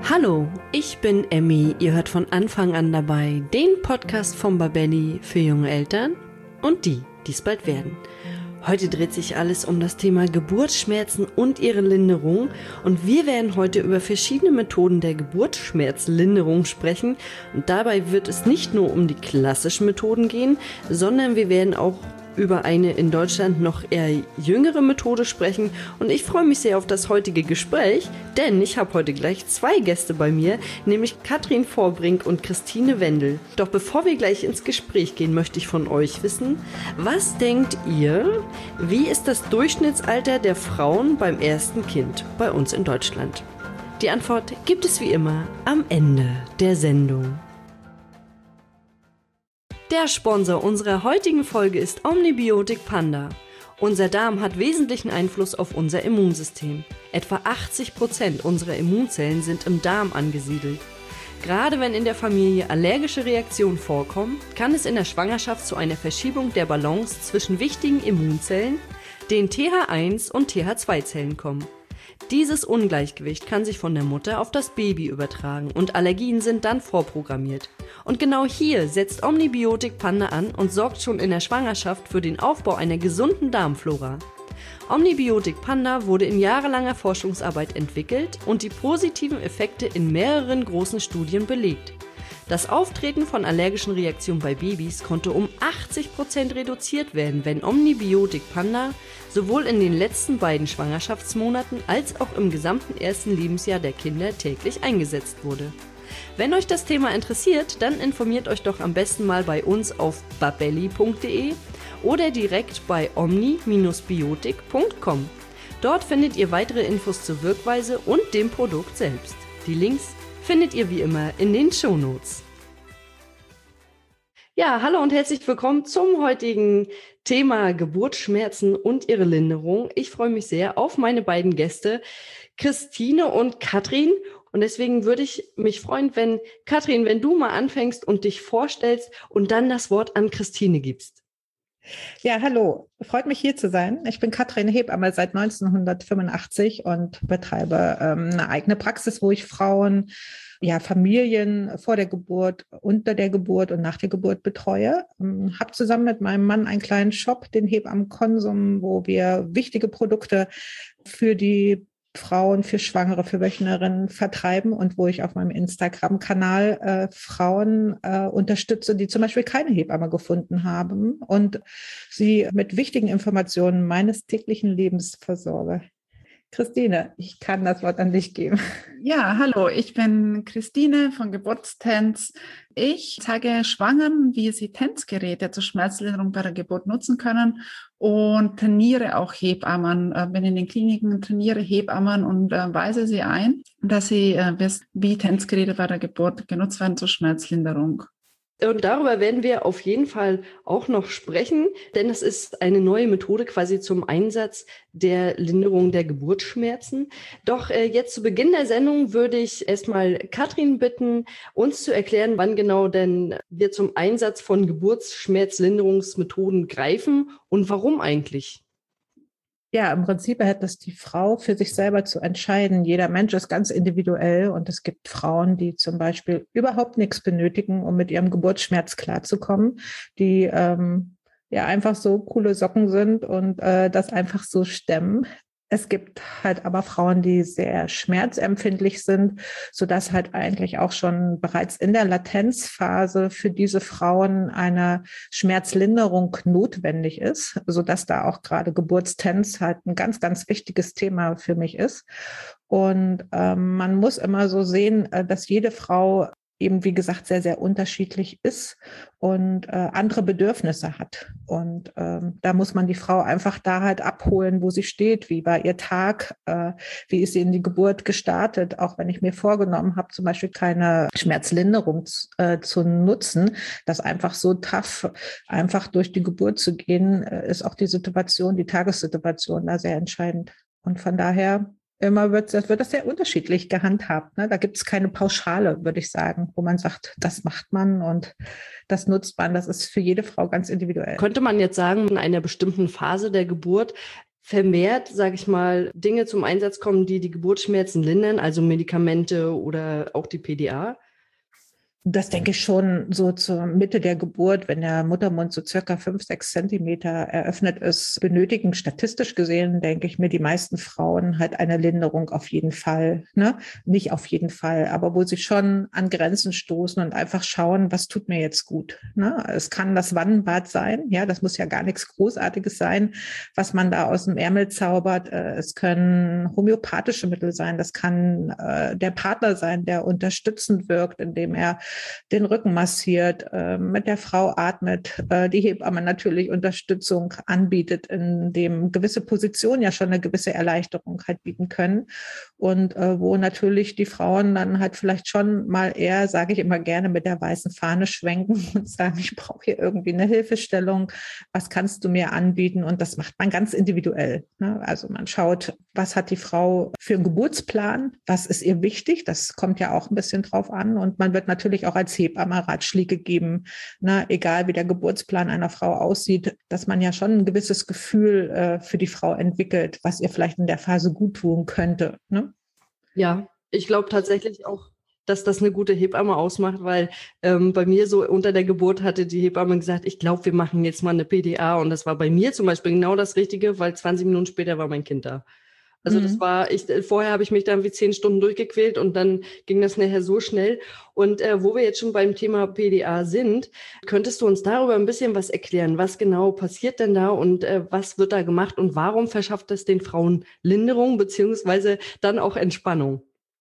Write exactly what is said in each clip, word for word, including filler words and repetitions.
Hallo, ich bin Emmy. Ihr hört von Anfang an dabei den Podcast von Babelli für junge Eltern und die, die es bald werden. Heute dreht sich alles um das Thema Geburtsschmerzen und ihre Linderung und wir werden heute über verschiedene Methoden der Geburtsschmerzlinderung sprechen und dabei wird es nicht nur um die klassischen Methoden gehen, sondern wir werden auch über eine in Deutschland noch eher jüngere Methode sprechen und ich freue mich sehr auf das heutige Gespräch, denn ich habe heute gleich zwei Gäste bei mir, nämlich Katrin Vorbrink und Christine Wendel. Doch bevor wir gleich ins Gespräch gehen, möchte ich von euch wissen, was denkt ihr, wie ist das Durchschnittsalter der Frauen beim ersten Kind bei uns in Deutschland? Die Antwort gibt es wie immer am Ende der Sendung. Der Sponsor unserer heutigen Folge ist Omnibiotic Panda. Unser Darm hat wesentlichen Einfluss auf unser Immunsystem. Etwa achtzig Prozent unserer Immunzellen sind im Darm angesiedelt. Gerade wenn in der Familie allergische Reaktionen vorkommen, kann es in der Schwangerschaft zu einer Verschiebung der Balance zwischen wichtigen Immunzellen, den T H eins und T H zwei Zellen kommen. Dieses Ungleichgewicht kann sich von der Mutter auf das Baby übertragen und Allergien sind dann vorprogrammiert. Und genau hier setzt Omnibiotic Panda an und sorgt schon in der Schwangerschaft für den Aufbau einer gesunden Darmflora. Omnibiotic Panda wurde in jahrelanger Forschungsarbeit entwickelt und die positiven Effekte in mehreren großen Studien belegt. Das Auftreten von allergischen Reaktionen bei Babys konnte um achtzig Prozent reduziert werden, wenn Omnibiotic Panda sowohl in den letzten beiden Schwangerschaftsmonaten als auch im gesamten ersten Lebensjahr der Kinder täglich eingesetzt wurde. Wenn euch das Thema interessiert, dann informiert euch doch am besten mal bei uns auf babelli punkt de oder direkt bei omni biotik punkt com. Dort findet ihr weitere Infos zur Wirkweise und dem Produkt selbst. Die Links findet ihr wie immer in den Shownotes. Ja, hallo und herzlich willkommen zum heutigen Thema Geburtsschmerzen und ihre Linderung. Ich freue mich sehr auf meine beiden Gäste, Christine und Katrin. Und deswegen würde ich mich freuen, wenn, Katrin, wenn du mal anfängst und dich vorstellst und dann das Wort an Christine gibst. Ja, hallo. Freut mich, hier zu sein. Ich bin Katrin Hebamme seit neunzehnhundertfünfundachtzig und betreibe ähm, eine eigene Praxis, wo ich Frauen, ja, Familien vor der Geburt, unter der Geburt und nach der Geburt betreue. Ähm, habe zusammen mit meinem Mann einen kleinen Shop, den Hebammen Konsum, wo wir wichtige Produkte für die Frauen, für Schwangere, für Wöchnerinnen vertreiben und wo ich auf meinem Instagram-Kanal äh, Frauen äh, unterstütze, die zum Beispiel keine Hebamme gefunden haben und sie mit wichtigen Informationen meines täglichen Lebens versorge. Christine, ich kann das Wort an dich geben. Ja, hallo, ich bin Christine von Geburtstanz. Ich zeige Schwangeren, wie sie Tanzgeräte zur Schmerzlinderung bei der Geburt nutzen können und trainiere auch Hebammen. Bin in den Kliniken, trainiere Hebammen und äh, weise sie ein, dass sie äh, wissen, wie Tanzgeräte bei der Geburt genutzt werden zur Schmerzlinderung. Und darüber werden wir auf jeden Fall auch noch sprechen, denn es ist eine neue Methode quasi zum Einsatz der Linderung der Geburtsschmerzen. Doch äh, jetzt zu Beginn der Sendung würde ich erstmal Katrin bitten, uns zu erklären, wann genau denn wir zum Einsatz von Geburtsschmerzlinderungsmethoden greifen und warum eigentlich. Ja, im Prinzip hat das die Frau für sich selber zu entscheiden. Jeder Mensch ist ganz individuell und es gibt Frauen, die zum Beispiel überhaupt nichts benötigen, um mit ihrem Geburtsschmerz klarzukommen, die ähm, ja einfach so coole Socken sind und äh, das einfach so stemmen. Es gibt halt aber Frauen, die sehr schmerzempfindlich sind, sodass halt eigentlich auch schon bereits in der Latenzphase für diese Frauen eine Schmerzlinderung notwendig ist, sodass da auch gerade Geburtstanz halt ein ganz, ganz wichtiges Thema für mich ist. Und ähm, man muss immer so sehen, dass jede Frau eben, wie gesagt, sehr, sehr unterschiedlich ist und äh, andere Bedürfnisse hat. Und ähm, da muss man die Frau einfach da halt abholen, wo sie steht, wie war ihr Tag, äh, wie ist sie in die Geburt gestartet. Auch wenn ich mir vorgenommen habe, zum Beispiel keine Schmerzlinderung äh, zu nutzen, das einfach so tough, einfach durch die Geburt zu gehen, äh, ist auch die Situation, die Tagessituation da sehr entscheidend. Und von daher immer wird das, wird das sehr unterschiedlich gehandhabt. Ne? Da gibt es keine Pauschale, würde ich sagen, wo man sagt, das macht man und das nutzt man. Das ist für jede Frau ganz individuell. Könnte man jetzt sagen, in einer bestimmten Phase der Geburt vermehrt, sage ich mal, Dinge zum Einsatz kommen, die die Geburtsschmerzen lindern, also Medikamente oder auch die P D A? Das denke ich schon so zur Mitte der Geburt, wenn der Muttermund so circa fünf, sechs Zentimeter eröffnet ist, benötigen statistisch gesehen, denke ich mir, die meisten Frauen halt eine Linderung auf jeden Fall, ne? Nicht auf jeden Fall, aber wo sie schon an Grenzen stoßen und einfach schauen, was tut mir jetzt gut, ne? Es kann das Wannenbad sein, ja, das muss ja gar nichts Großartiges sein, was man da aus dem Ärmel zaubert. Es können homöopathische Mittel sein, das kann äh, der Partner sein, der unterstützend wirkt, indem er den Rücken massiert, äh, mit der Frau atmet, äh, die Hebamme natürlich Unterstützung anbietet, in dem gewisse Positionen ja schon eine gewisse Erleichterung halt bieten können und äh, wo natürlich die Frauen dann halt vielleicht schon mal eher, sage ich immer gerne, mit der weißen Fahne schwenken und sagen, ich brauche hier irgendwie eine Hilfestellung, was kannst du mir anbieten? Und das macht man ganz individuell, ne? Also man schaut, was hat die Frau für einen Geburtsplan, was ist ihr wichtig, das kommt ja auch ein bisschen drauf an und man wird natürlich auch als Hebamme Ratschläge geben, ne, egal wie der Geburtsplan einer Frau aussieht, dass man ja schon ein gewisses Gefühl äh, für die Frau entwickelt, was ihr vielleicht in der Phase gut tun könnte. Ne? Ja, ich glaube tatsächlich auch, dass das eine gute Hebamme ausmacht, weil ähm, bei mir so unter der Geburt hatte die Hebamme gesagt, ich glaube, wir machen jetzt mal eine P D A und das war bei mir zum Beispiel genau das Richtige, weil zwanzig Minuten später war mein Kind da. Also das war, ich, vorher habe ich mich dann wie zehn Stunden durchgequält und dann ging das nachher so schnell. Und äh, wo wir jetzt schon beim Thema P D A sind, könntest du uns darüber ein bisschen was erklären? Was genau passiert denn da und äh, was wird da gemacht und warum verschafft es den Frauen Linderung beziehungsweise dann auch Entspannung?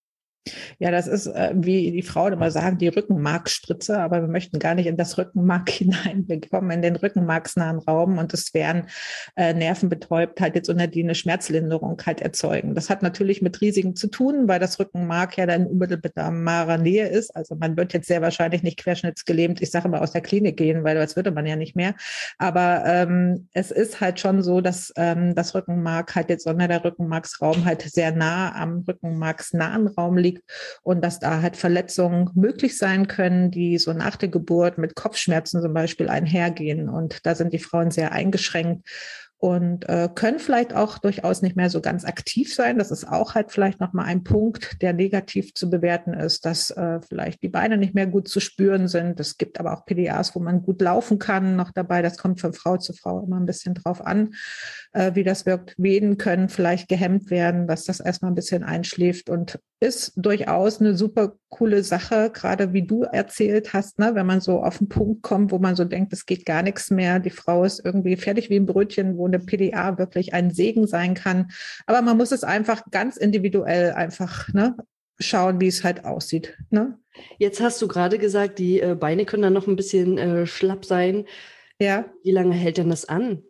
Ja, das ist, äh, wie die Frauen immer sagen, die Rückenmarkspritze, aber wir möchten gar nicht in das Rückenmark hinein. Wir kommen in den rückenmarksnahen Raum und es werden äh, nervenbetäubt halt jetzt unter die eine Schmerzlinderung halt erzeugen. Das hat natürlich mit Risiken zu tun, weil das Rückenmark ja dann in unmittelbarer Nähe ist. Also man wird jetzt sehr wahrscheinlich nicht querschnittsgelähmt, ich sage immer, aus der Klinik gehen, weil das würde man ja nicht mehr. Aber ähm, es ist halt schon so, dass ähm, das Rückenmark halt jetzt unter der Rückenmarksraum halt sehr nah am rückenmarksnahen Raum liegt. Und dass da halt Verletzungen möglich sein können, die so nach der Geburt mit Kopfschmerzen zum Beispiel einhergehen. Und da sind die Frauen sehr eingeschränkt und äh, können vielleicht auch durchaus nicht mehr so ganz aktiv sein. Das ist auch halt vielleicht nochmal ein Punkt, der negativ zu bewerten ist, dass äh, vielleicht die Beine nicht mehr gut zu spüren sind. Es gibt aber auch P D As, wo man gut laufen kann noch dabei. Das kommt von Frau zu Frau immer ein bisschen drauf an, äh, wie das wirkt. Venen können vielleicht gehemmt werden, dass das erstmal ein bisschen einschläft und ist durchaus eine super coole Sache, gerade wie du erzählt hast, ne? Wenn man so auf den Punkt kommt, wo man so denkt, es geht gar nichts mehr, die Frau ist irgendwie fertig wie ein Brötchen, wo eine P D A wirklich ein Segen sein kann. Aber man muss es einfach ganz individuell einfach, ne, schauen, wie es halt aussieht. Ne? Jetzt hast du gerade gesagt, die äh, Beine können dann noch ein bisschen äh, schlapp sein. Ja. Wie lange hält denn das an?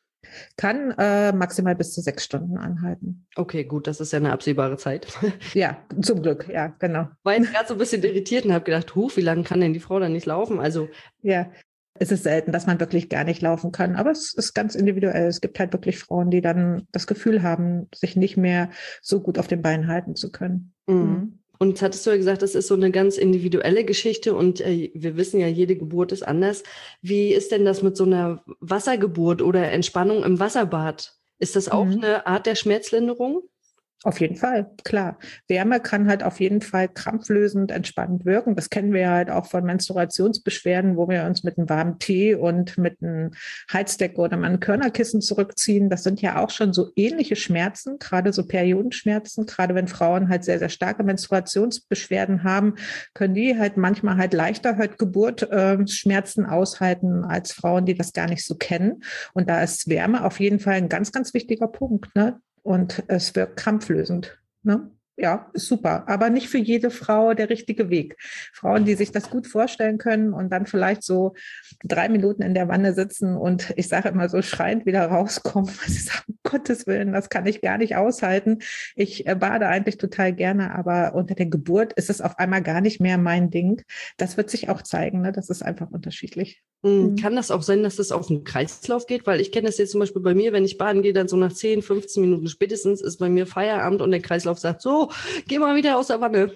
Kann äh, maximal bis zu sechs Stunden anhalten. Okay, gut, das ist ja eine absehbare Zeit. Ja, zum Glück, ja, genau. War jetzt gerade so ein bisschen irritiert und habe gedacht, huch, wie lange kann denn die Frau dann nicht laufen? Also ja, es ist selten, dass man wirklich gar nicht laufen kann, aber es ist ganz individuell. Es gibt halt wirklich Frauen, die dann das Gefühl haben, sich nicht mehr so gut auf den Beinen halten zu können. Mhm. Mhm. Und jetzt hattest du ja gesagt, das ist so eine ganz individuelle Geschichte und äh, wir wissen ja, jede Geburt ist anders. Wie ist denn das mit so einer Wassergeburt oder Entspannung im Wasserbad? Ist das auch mhm. eine Art der Schmerzlinderung? Auf jeden Fall, klar. Wärme kann halt auf jeden Fall krampflösend, entspannend wirken. Das kennen wir ja halt auch von Menstruationsbeschwerden, wo wir uns mit einem warmen Tee und mit einem Heizdecke oder einem Körnerkissen zurückziehen. Das sind ja auch schon so ähnliche Schmerzen, gerade so Periodenschmerzen. Gerade wenn Frauen halt sehr, sehr starke Menstruationsbeschwerden haben, können die halt manchmal halt leichter halt Geburtsschmerzen äh, aushalten als Frauen, die das gar nicht so kennen. Und da ist Wärme auf jeden Fall ein ganz, ganz wichtiger Punkt, ne? Und es wirkt krampflösend. Ne? Ja, ist super. Aber nicht für jede Frau der richtige Weg. Frauen, die sich das gut vorstellen können und dann vielleicht so drei Minuten in der Wanne sitzen und ich sage immer so schreiend wieder rauskommen, weil sie sagen, um Gottes Willen, das kann ich gar nicht aushalten. Ich bade eigentlich total gerne, aber unter der Geburt ist es auf einmal gar nicht mehr mein Ding. Das wird sich auch zeigen. Ne? Das ist einfach unterschiedlich. Mhm. Kann das auch sein, dass das auf den Kreislauf geht? Weil ich kenne das jetzt zum Beispiel bei mir, wenn ich baden gehe, dann so nach zehn, fünfzehn Minuten spätestens ist bei mir Feierabend und der Kreislauf sagt, so, oh, geh mal wieder aus der Wanne.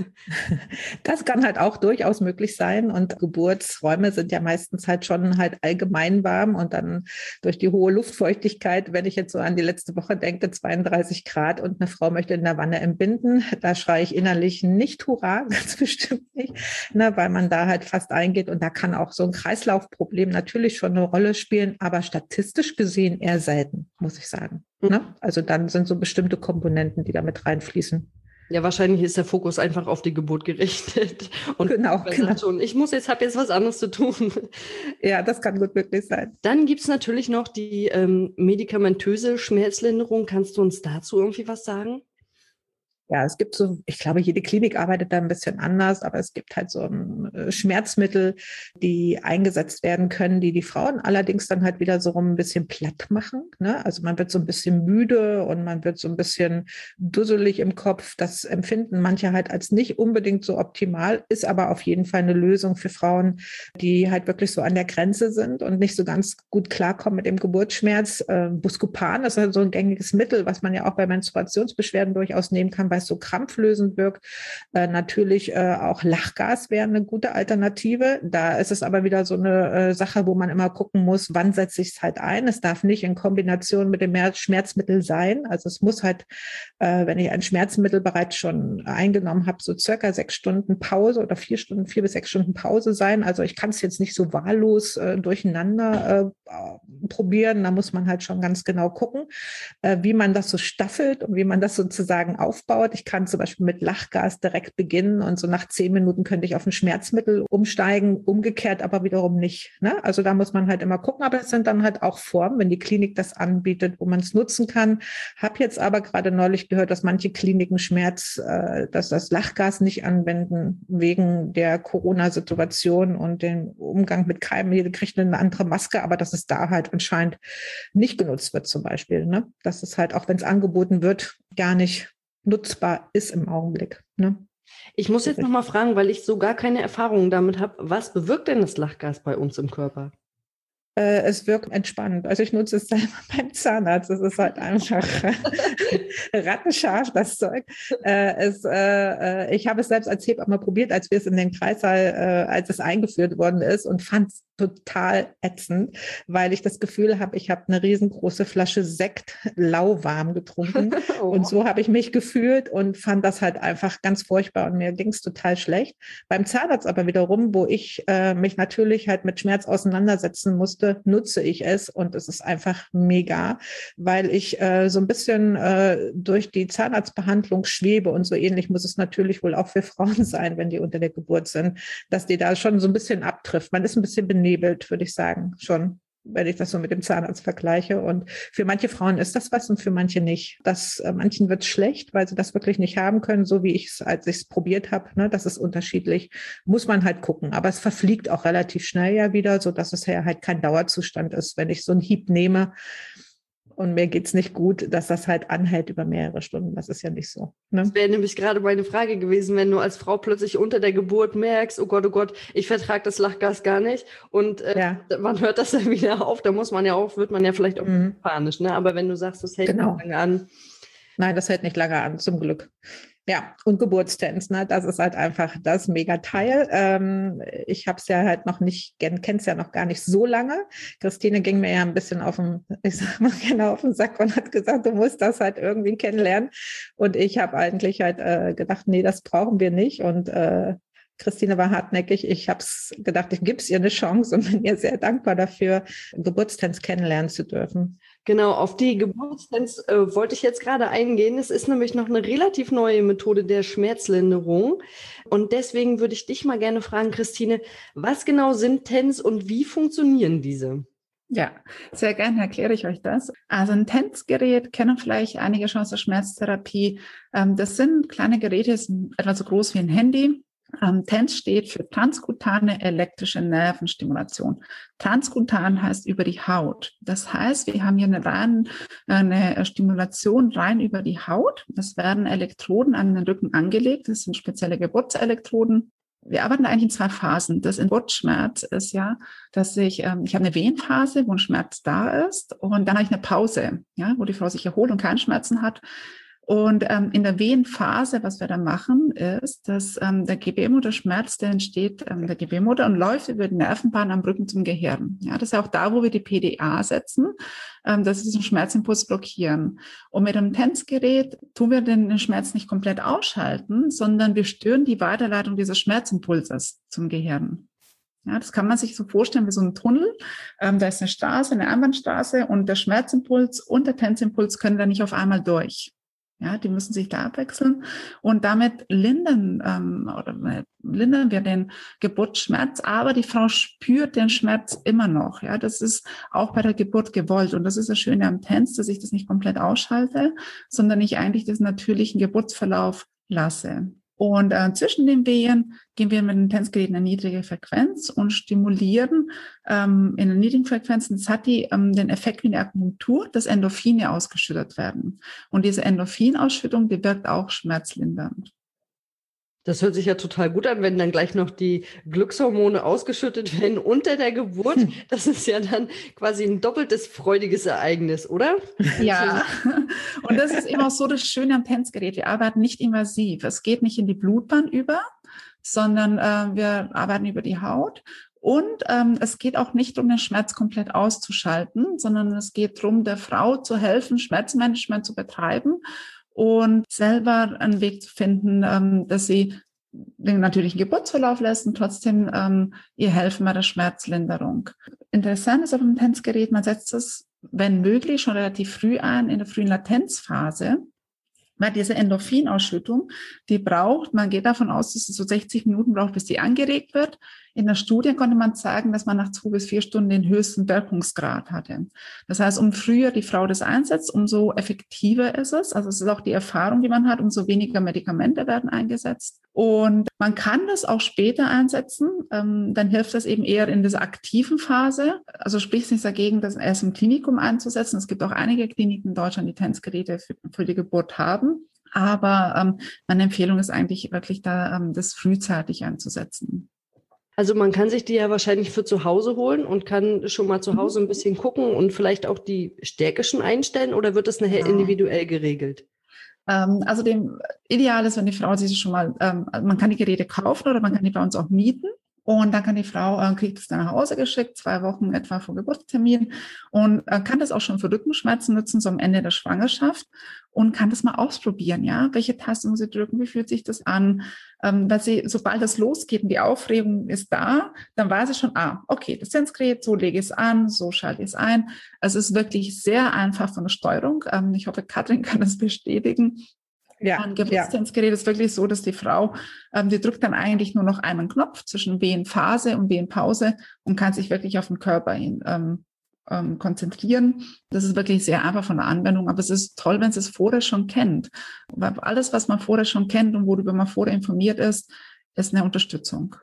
Das kann halt auch durchaus möglich sein. Und Geburtsräume sind ja meistens halt schon halt allgemein warm und dann durch die hohe Luftfeuchtigkeit, wenn ich jetzt so an die letzte Woche denke, zweiunddreißig Grad und eine Frau möchte in der Wanne entbinden, da schreie ich innerlich nicht Hurra, ganz bestimmt nicht, ne, weil man da halt fast eingeht und da kann auch so ein Kreislaufproblem natürlich schon eine Rolle spielen, aber statistisch gesehen eher selten, muss ich sagen. Mhm. Ne? Also dann sind so bestimmte Komponenten, die da mit reinfließen. Ja, wahrscheinlich ist der Fokus einfach auf die Geburt gerichtet. Und genau, genau. Schon, ich muss jetzt, habe jetzt was anderes zu tun. Ja, das kann gut möglich sein. Dann gibt es natürlich noch die ähm, medikamentöse Schmerzlinderung. Kannst du uns dazu irgendwie was sagen? Ja, es gibt so, ich glaube, jede Klinik arbeitet da ein bisschen anders, aber es gibt halt so um, Schmerzmittel, die eingesetzt werden können, die die Frauen allerdings dann halt wieder so rum ein bisschen platt machen. Ne? Also man wird so ein bisschen müde und man wird so ein bisschen dusselig im Kopf. Das empfinden manche halt als nicht unbedingt so optimal, ist aber auf jeden Fall eine Lösung für Frauen, die halt wirklich so an der Grenze sind und nicht so ganz gut klarkommen mit dem Geburtsschmerz. Äh, Buscopan ist halt so ein gängiges Mittel, was man ja auch bei Menstruationsbeschwerden durchaus nehmen kann, weil es so krampflösend wirkt. Äh, natürlich äh, auch Lachgas wäre eine gute Alternative. Da ist es aber wieder so eine äh, Sache, wo man immer gucken muss, wann setze ich es halt ein. Es darf nicht in Kombination mit dem Schmerzmittel sein. Also es muss halt, äh, wenn ich ein Schmerzmittel bereits schon eingenommen habe, so circa sechs Stunden Pause oder vier Stunden, vier bis sechs Stunden Pause sein. Also ich kann es jetzt nicht so wahllos äh, durcheinander äh, probieren. Da muss man halt schon ganz genau gucken, äh, wie man das so staffelt und wie man das sozusagen aufbaut. Ich kann zum Beispiel mit Lachgas direkt beginnen und so nach zehn Minuten könnte ich auf ein Schmerzmittel umsteigen, umgekehrt aber wiederum nicht. Ne? Also da muss man halt immer gucken, aber es sind dann halt auch Formen, wenn die Klinik das anbietet, wo man es nutzen kann. Habe jetzt aber gerade neulich gehört, dass manche Kliniken Schmerz, äh, dass das Lachgas nicht anwenden wegen der Corona-Situation und den Umgang mit Keimen. Jede kriegt eine andere Maske, aber dass es da halt anscheinend nicht genutzt wird zum Beispiel. Ne? Dass es halt, auch wenn es angeboten wird, gar nicht nutzbar ist im Augenblick. Ne? Ich muss jetzt nochmal fragen, weil ich so gar keine Erfahrungen damit habe, was bewirkt denn das Lachgas bei uns im Körper? Äh, es wirkt entspannend. Also ich nutze es selber beim Zahnarzt. Es ist halt einfach rattenscharf, das Zeug. Äh, es, äh, ich habe es selbst als Hebamme probiert, als wir es in den Kreissaal, äh, als es eingeführt worden ist und fand es total ätzend, weil ich das Gefühl habe, ich habe eine riesengroße Flasche Sekt lauwarm getrunken. Oh. Und so habe ich mich gefühlt und fand das halt einfach ganz furchtbar und mir ging es total schlecht. Beim Zahnarzt aber wiederum, wo ich äh, mich natürlich halt mit Schmerz auseinandersetzen musste, nutze ich es und es ist einfach mega, weil ich äh, so ein bisschen äh, durch die Zahnarztbehandlung schwebe und so ähnlich muss es natürlich wohl auch für Frauen sein, wenn die unter der Geburt sind, dass die da schon so ein bisschen abtrifft. Man ist ein bisschen benebelt, würde ich sagen, schon, wenn ich das so mit dem Zahnarzt vergleiche. Und für manche Frauen ist das was und für manche nicht. Das, äh, manchen wird es schlecht, weil sie das wirklich nicht haben können, so wie ich es, als ich es probiert habe. Ne, das ist unterschiedlich. Muss man halt gucken. Aber es verfliegt auch relativ schnell ja wieder, sodass es ja halt kein Dauerzustand ist. Wenn ich so einen Hieb nehme und mir geht's nicht gut, dass das halt anhält über mehrere Stunden. Das ist ja nicht so. Ne? Das wäre nämlich gerade meine Frage gewesen, wenn du als Frau plötzlich unter der Geburt merkst, oh Gott, oh Gott, ich vertrage das Lachgas gar nicht und äh, ja. man hört das dann wieder auf, da muss man ja auch, wird man ja vielleicht auch mhm. panisch, ne? Aber wenn du sagst, das hält genau. nicht lange an. Nein, das hält nicht lange an, zum Glück. Ja, und Geburtstanz, ne, das ist halt einfach das Mega-Teil. Ähm, ich habe es ja halt noch nicht, kenne es ja noch gar nicht so lange. Christine ging mir ja ein bisschen auf den, ich sag mal genau auf den Sack und hat gesagt, du musst das halt irgendwie kennenlernen. Und ich habe eigentlich halt äh, gedacht, nee, das brauchen wir nicht. Und äh, Christine war hartnäckig. Ich habe es gedacht, ich gebe es ihr eine Chance und bin ihr sehr dankbar dafür, Geburtstanz kennenlernen zu dürfen. Genau, auf die Geburtstanz äh, wollte ich jetzt gerade eingehen. Es ist nämlich noch eine relativ neue Methode der Schmerzlinderung. Und deswegen würde ich dich mal gerne fragen, Christine, was genau sind T E N S und wie funktionieren diese? Ja, sehr gerne erkläre ich euch das. Also ein T E N S-Gerät kennen vielleicht einige schon aus der Schmerztherapie. Ähm, das sind kleine Geräte, sind etwa so groß wie ein Handy. Ähm, T E N S steht für transkutane elektrische Nervenstimulation. Transkutan heißt über die Haut. Das heißt, wir haben hier eine, rein, eine Stimulation rein über die Haut. Es werden Elektroden an den Rücken angelegt. Das sind spezielle Geburtselektroden. Wir arbeiten eigentlich in zwei Phasen. Das in Geburtsschmerz ist ja, dass ich, ähm, ich habe eine Wehenphase, wo ein Schmerz da ist und dann habe ich eine Pause, ja, wo die Frau sich erholt und keinen Schmerzen hat. Und ähm, in der Wehenphase, was wir da machen, ist, dass ähm, der Gebärmutterschmerz, der entsteht ähm, der Gebärmutter und läuft über die Nervenbahn am Rücken zum Gehirn. Ja, das ist auch da, wo wir die P D A setzen, ähm, dass wir diesen Schmerzimpuls blockieren. Und mit einem Tenzgerät tun wir den, den Schmerz nicht komplett ausschalten, sondern wir stören die Weiterleitung dieses Schmerzimpulses zum Gehirn. Ja, das kann man sich so vorstellen wie so ein Tunnel. Ähm, da ist eine Straße, eine Einbahnstraße und der Schmerzimpuls und der Tenzimpuls können da nicht auf einmal durch. Ja, die müssen sich da abwechseln und damit lindern, ähm, oder äh, lindern wir den Geburtsschmerz, aber die Frau spürt den Schmerz immer noch. Ja, das ist auch bei der Geburt gewollt und das ist das Schöne am Tanz, dass ich das nicht komplett ausschalte, sondern ich eigentlich den natürlichen Geburtsverlauf lasse. Und äh, zwischen den Wehen gehen wir mit dem Tenzgerät in eine niedrige Frequenz und stimulieren ähm, in einer niedrigen Frequenz. Das hat die, ähm, den Effekt wie eine Akupunktur, dass Endorphine ausgeschüttet werden. Und diese Endorphinausschüttung, die wirkt auch schmerzlindernd. Das hört sich ja total gut an, wenn dann gleich noch die Glückshormone ausgeschüttet werden unter der Geburt. Hm. Das ist ja dann quasi ein doppeltes freudiges Ereignis, oder? Ja, und das ist eben auch so das Schöne am Tenzgerät. Wir arbeiten nicht invasiv. Es geht nicht in die Blutbahn über, sondern äh, wir arbeiten über die Haut. Und ähm, es geht auch nicht um den Schmerz komplett auszuschalten, sondern es geht darum, der Frau zu helfen, Schmerzmanagement zu betreiben und selber einen Weg zu finden, ähm, dass sie den natürlichen Geburtsverlauf lässt und trotzdem ähm, ihr helfen bei der Schmerzlinderung. Interessant ist auf dem Tenzgerät, man setzt es, wenn möglich, schon relativ früh ein, in der frühen Latenzphase, weil diese Endorphinausschüttung, die braucht, man geht davon aus, dass es so sechzig Minuten braucht, bis die angeregt wird. In der Studie konnte man sagen, dass man nach zwei bis vier Stunden den höchsten Wirkungsgrad hatte. Das heißt, umso früher die Frau das einsetzt, umso effektiver ist es. Also es ist auch die Erfahrung, die man hat, umso weniger Medikamente werden eingesetzt. Und man kann das auch später einsetzen. Ähm, dann hilft das eben eher in dieser aktiven Phase. Also spricht nichts dagegen, das erst im Klinikum einzusetzen. Es gibt auch einige Kliniken in Deutschland, die Tenzgeräte für, für die Geburt haben. Aber ähm, meine Empfehlung ist eigentlich wirklich da, ähm, das frühzeitig einzusetzen. Also man kann sich die ja wahrscheinlich für zu Hause holen und kann schon mal zu Hause ein bisschen gucken und vielleicht auch die Stärke schon einstellen, oder wird das nachher ja individuell geregelt? Ähm, also dem Ideal ist, wenn die Frau sich schon mal, ähm, man kann die Geräte kaufen oder man kann die bei uns auch mieten. Und dann kann die Frau, äh, kriegt es dann nach Hause geschickt, zwei Wochen etwa vor Geburtstermin und äh, kann das auch schon für Rückenschmerzen nutzen, so am Ende der Schwangerschaft und kann das mal ausprobieren, ja. Welche Taste muss sie drücken? Wie fühlt sich das an? Ähm, weil sie, sobald das losgeht und die Aufregung ist da, dann weiß sie schon, ah, okay, das Tenzgerät, so lege ich es an, so schalte ich es ein. Also es ist wirklich sehr einfach von der Steuerung. Ähm, ich hoffe, Katrin kann das bestätigen. Ja, ein Geburtstenzgerät ja. ist wirklich so, dass die Frau, ähm, die drückt dann eigentlich nur noch einen Knopf zwischen Wehenphase und Wehenpause und kann sich wirklich auf den Körper hin ähm, ähm, konzentrieren. Das ist wirklich sehr einfach von der Anwendung, aber es ist toll, wenn sie es vorher schon kennt. Weil alles, was man vorher schon kennt und worüber man vorher informiert ist, ist eine Unterstützung.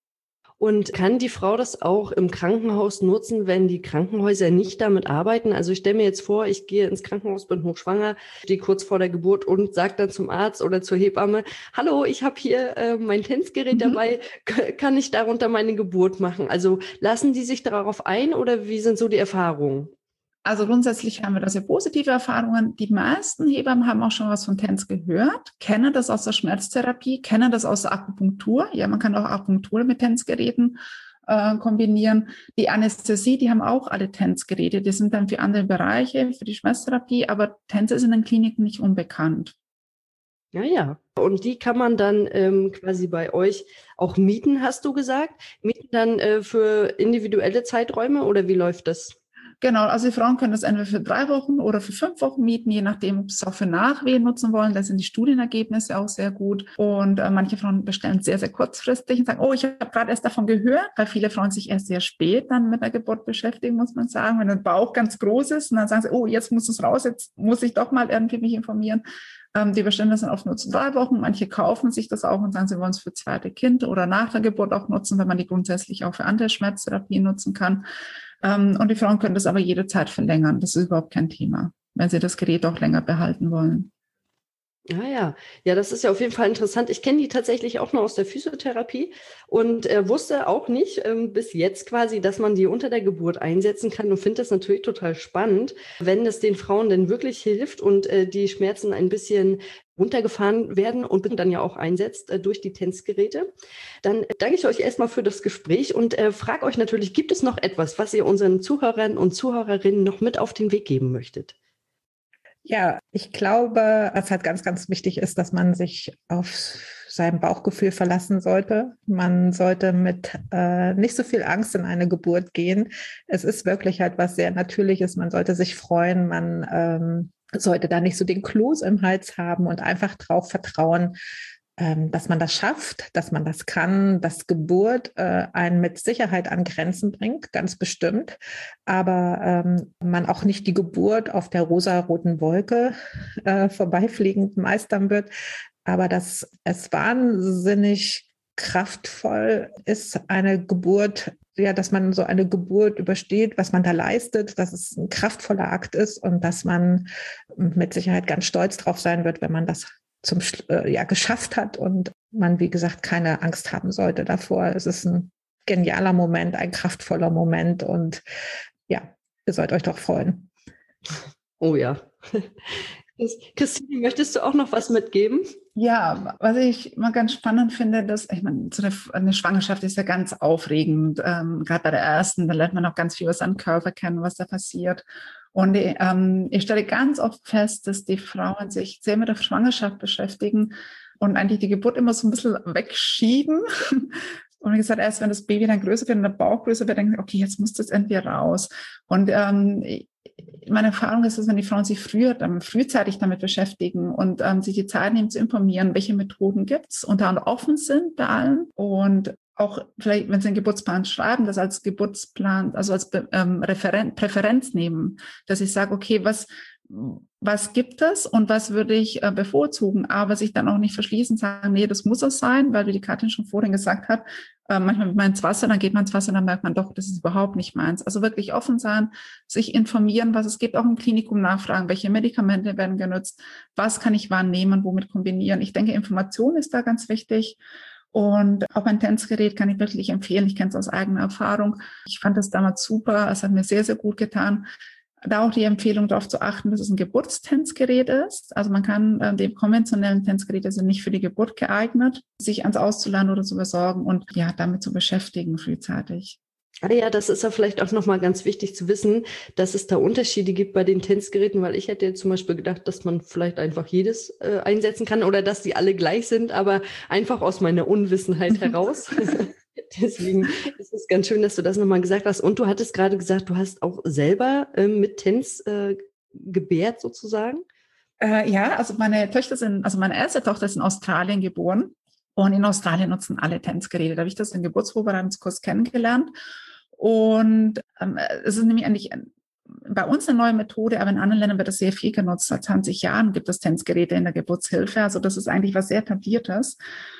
Und kann die Frau das auch im Krankenhaus nutzen, wenn die Krankenhäuser nicht damit arbeiten? Also ich stelle mir jetzt vor, ich gehe ins Krankenhaus, bin hochschwanger, stehe kurz vor der Geburt und sage dann zum Arzt oder zur Hebamme, hallo, ich habe hier äh, mein Tenzgerät mhm. dabei, K- kann ich darunter meine Geburt machen? Also lassen die sich darauf ein oder wie sind so die Erfahrungen? Also grundsätzlich haben wir da sehr positive Erfahrungen. Die meisten Hebammen haben auch schon was von Tanz gehört, kennen das aus der Schmerztherapie, kennen das aus der Akupunktur. Ja, man kann auch Akupunktur mit Tanzgeräten äh, kombinieren. Die Anästhesie, die haben auch alle Tanzgeräte. Die sind dann für andere Bereiche, für die Schmerztherapie, aber Tänze ist in den Kliniken nicht unbekannt. Ja, ja. Und die kann man dann ähm, quasi bei euch auch mieten, hast du gesagt? Mieten dann äh, für individuelle Zeiträume oder wie läuft das? Genau, also die Frauen können das entweder für drei Wochen oder für fünf Wochen mieten, je nachdem, ob sie es auch für Nachwehen nutzen wollen. Da sind die Studienergebnisse auch sehr gut. Und äh, manche Frauen bestellen sehr, sehr kurzfristig und sagen, oh, ich habe gerade erst davon gehört, weil viele Frauen sich erst sehr spät dann mit der Geburt beschäftigen, muss man sagen. Wenn der Bauch ganz groß ist und dann sagen sie, oh, jetzt muss es raus, jetzt muss ich doch mal irgendwie mich informieren. Ähm, die bestellen das dann oft nur zu drei Wochen. Manche kaufen sich das auch und sagen, sie wollen es für zweite Kind oder nach der Geburt auch nutzen, weil man die grundsätzlich auch für andere Schmerztherapien nutzen kann. Um, und die Frauen können das aber jederzeit verlängern. Das ist überhaupt kein Thema, wenn sie das Gerät auch länger behalten wollen. Ah ja, ja, das ist ja auf jeden Fall interessant. Ich kenne die tatsächlich auch nur aus der Physiotherapie und äh, wusste auch nicht ähm, bis jetzt quasi, dass man die unter der Geburt einsetzen kann und finde das natürlich total spannend, wenn es den Frauen denn wirklich hilft und äh, die Schmerzen ein bisschen runtergefahren werden und dann ja auch einsetzt äh, durch die TENS-Geräte. Dann danke ich euch erstmal für das Gespräch und äh, frage euch natürlich, gibt es noch etwas, was ihr unseren Zuhörern und Zuhörerinnen noch mit auf den Weg geben möchtet? Ja, ich glaube, was halt ganz, ganz wichtig ist, dass man sich auf sein Bauchgefühl verlassen sollte. Man sollte mit äh, nicht so viel Angst in eine Geburt gehen. Es ist wirklich halt was sehr Natürliches. Man sollte sich freuen. Man ähm, sollte da nicht so den Kloß im Hals haben und einfach drauf vertrauen, ähm, dass man das schafft, dass man das kann, dass Geburt äh, einen mit Sicherheit an Grenzen bringt, ganz bestimmt, aber ähm, man auch nicht die Geburt auf der rosaroten Wolke äh, vorbeifliegend meistern wird, aber dass es wahnsinnig kraftvoll ist, eine Geburt, ja, dass man so eine Geburt übersteht, was man da leistet, dass es ein kraftvoller Akt ist und dass man mit Sicherheit ganz stolz drauf sein wird, wenn man das zum äh, ja geschafft hat und man, wie gesagt, keine Angst haben sollte davor. Es ist ein genialer Moment, ein kraftvoller Moment und ja, ihr sollt euch doch freuen. Oh ja. Christine, möchtest du auch noch was mitgeben? Ja, was ich immer ganz spannend finde, dass, ich meine, so eine, eine Schwangerschaft ist ja ganz aufregend. Ähm, gerade bei der ersten, da lernt man auch ganz viel über seinen Körper kennen, was da passiert. Und ähm, ich stelle ganz oft fest, dass die Frauen sich sehr mit der Schwangerschaft beschäftigen und eigentlich die Geburt immer so ein bisschen wegschieben. Und wie gesagt, erst wenn das Baby dann größer wird und der Bauch größer wird, denken sie, okay, jetzt muss das irgendwie raus. Und ähm, meine Erfahrung ist, dass wenn die Frauen sich früher, ähm, frühzeitig damit beschäftigen und ähm, sich die Zeit nehmen zu informieren, welche Methoden gibt's und da offen sind bei allen und auch vielleicht, wenn sie einen Geburtsplan schreiben, das als Geburtsplan, also als ähm, Referen- Präferenz nehmen, dass ich sage, okay, was was gibt es und was würde ich äh, bevorzugen, aber sich dann auch nicht verschließen, sagen, nee, das muss es sein, weil wie die Katrin schon vorhin gesagt hat, äh, manchmal will man ins Wasser, dann geht man ins Wasser, dann merkt man doch, das ist überhaupt nicht meins. Also wirklich offen sein, sich informieren, was es gibt, auch im Klinikum nachfragen, welche Medikamente werden genutzt, was kann ich wahrnehmen, womit kombinieren. Ich denke, Information ist da ganz wichtig. Und auch ein TENS-Gerät kann ich wirklich empfehlen. Ich kenne es aus eigener Erfahrung. Ich fand das damals super. Es hat mir sehr, sehr gut getan. Da auch die Empfehlung darauf zu achten, dass es ein Geburtstensgerät ist. Also man kann, äh, die konventionellen Tensgeräte sind nicht für die Geburt geeignet, sich ans auszulernen oder zu besorgen und ja, damit zu beschäftigen frühzeitig. Ah ja, das ist ja vielleicht auch nochmal ganz wichtig zu wissen, dass es da Unterschiede gibt bei den TENS-Geräten, weil ich hätte jetzt zum Beispiel gedacht, dass man vielleicht einfach jedes äh, einsetzen kann oder dass die alle gleich sind, aber einfach aus meiner Unwissenheit heraus. Deswegen ist es ganz schön, dass du das nochmal gesagt hast. Und du hattest gerade gesagt, du hast auch selber äh, mit TENS äh, gebärt sozusagen? Äh, ja, also meine Töchter sind, also meine erste Tochter ist in Australien geboren und in Australien nutzen alle TENS-Geräte. Da habe ich das im Geburtsvorbereitungskurs kennengelernt. Und ähm, es ist nämlich eigentlich ein, bei uns eine neue Methode, aber in anderen Ländern wird das sehr viel genutzt. Seit zwanzig Jahren gibt es TENS-Geräte in der Geburtshilfe. Also das ist eigentlich was sehr Etabliertes.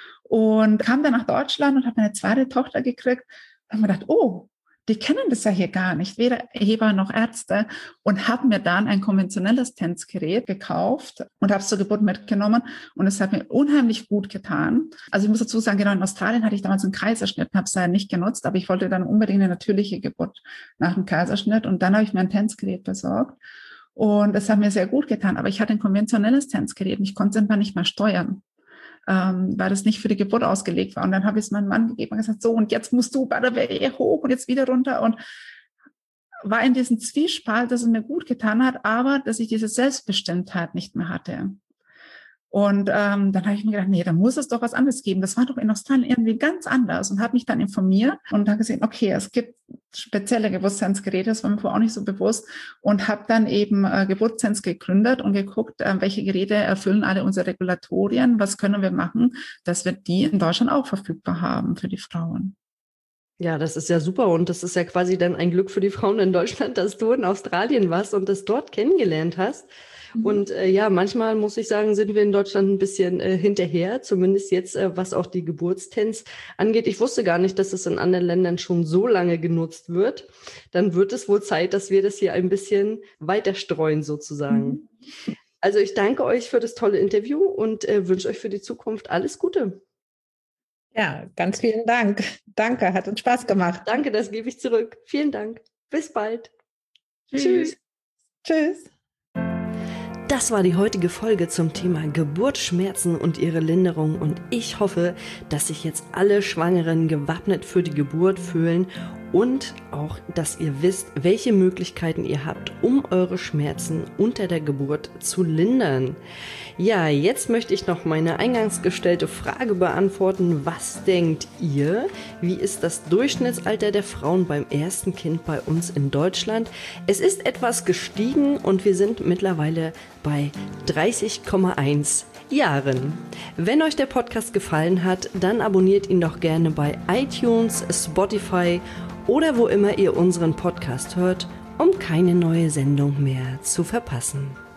Und kam dann nach Deutschland und habe meine zweite Tochter gekriegt. Da habe ich mir gedacht, oh, die kennen das ja hier gar nicht, weder Hebamme noch Ärzte. Und habe mir dann ein konventionelles TENS-Gerät gekauft und habe es zur Geburt mitgenommen. Und es hat mir unheimlich gut getan. Also ich muss dazu sagen, genau in Australien hatte ich damals einen Kaiserschnitt und habe es ja nicht genutzt. Aber ich wollte dann unbedingt eine natürliche Geburt nach dem Kaiserschnitt. Und dann habe ich mir ein TENS-Gerät besorgt. Und es hat mir sehr gut getan. Aber ich hatte ein konventionelles TENS-Gerät und ich konnte es einfach nicht mehr steuern. Ähm, weil das nicht für die Geburt ausgelegt war. Und dann habe ich es meinem Mann gegeben und gesagt, so, und jetzt musst du bei der Wehe hoch und jetzt wieder runter. Und war in diesem Zwiespalt, dass es mir gut getan hat, aber dass ich diese Selbstbestimmtheit nicht mehr hatte. Und ähm, dann habe ich mir gedacht, nee, da muss es doch was anderes geben. Das war doch in Australien irgendwie ganz anders und habe mich dann informiert und dann gesehen, okay, es gibt spezielle Geburtstensgeräte, das war mir vorher auch nicht so bewusst und habe dann eben äh, Geburtstens gegründet und geguckt, äh, welche Geräte erfüllen alle unsere Regulatorien, was können wir machen, dass wir die in Deutschland auch verfügbar haben für die Frauen. Ja, das ist ja super und das ist ja quasi dann ein Glück für die Frauen in Deutschland, dass du in Australien warst und das dort kennengelernt hast. Mhm. Und äh, ja, manchmal muss ich sagen, sind wir in Deutschland ein bisschen äh, hinterher, zumindest jetzt, äh, was auch die Geburtstens angeht. Ich wusste gar nicht, dass es in anderen Ländern schon so lange genutzt wird. Dann wird es wohl Zeit, dass wir das hier ein bisschen weiter streuen sozusagen. Mhm. Also ich danke euch für das tolle Interview und äh, wünsche euch für die Zukunft alles Gute. Ja, ganz vielen Dank. Danke, hat uns Spaß gemacht. Danke, das gebe ich zurück. Vielen Dank. Bis bald. Tschüss. Tschüss. Das war die heutige Folge zum Thema Geburtsschmerzen und ihre Linderung und ich hoffe, dass sich jetzt alle Schwangeren gewappnet für die Geburt fühlen und auch, dass ihr wisst, welche Möglichkeiten ihr habt, um eure Schmerzen unter der Geburt zu lindern. Ja, jetzt möchte ich noch meine eingangs gestellte Frage beantworten. Was denkt ihr? Wie ist das Durchschnittsalter der Frauen beim ersten Kind bei uns in Deutschland? Es ist etwas gestiegen und wir sind mittlerweile bei dreißig Komma eins Jahren. Wenn euch der Podcast gefallen hat, dann abonniert ihn doch gerne bei iTunes, Spotify oder wo immer ihr unseren Podcast hört, um keine neue Sendung mehr zu verpassen.